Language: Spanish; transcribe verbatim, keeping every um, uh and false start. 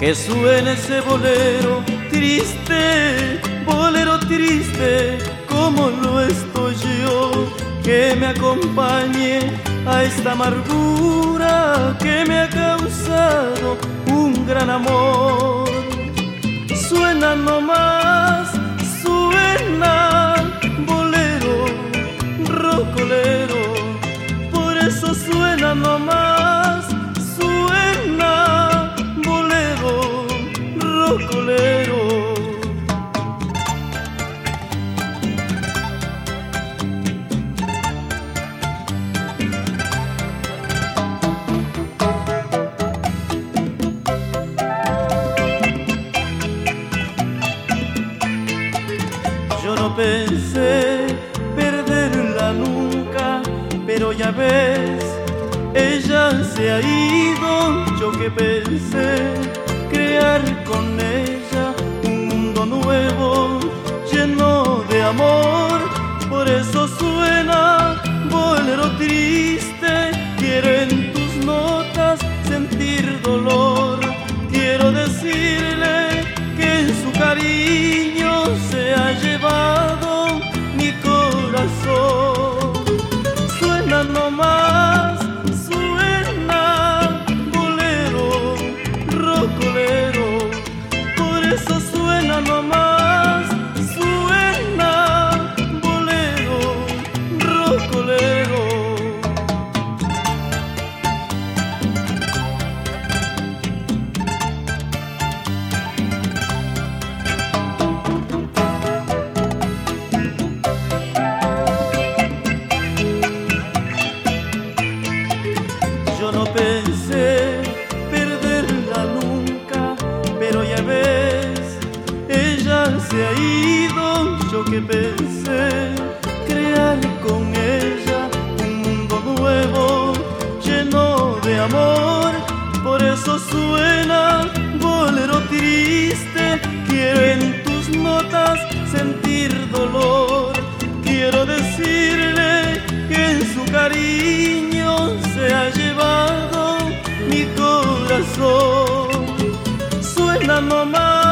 que suene ese bolero triste, bolero triste, como lo estoy yo, que me acompañe a esta amargura que me ha causado un gran amor. Suena nomás, suena bolero, rocolero, por eso suena nomás, suena bolero, rocolero. Yo no pensé perderla nunca, pero ya ves, ella se ha ido. Yo que pensé crear con ella un mundo nuevo, lleno de amor. Por eso suena bolero triste, quiero en tus notas sentir dolor. Quiero decirle que en su cariño se ha llevado mi corazón. Suena nomás, suena bolero, rocolero, por eso suena nomás, suena bolero, rocolero. Yo no pensé perderla nunca, pero ya ves, ella se ha ido. Yo que pensé crear con ella un mundo nuevo, lleno de amor. Por eso suena bolero triste, quiero en tus notas sentir dolor. Quiero decirle que en su cariño se ha llevado mi corazón. Suena nomás,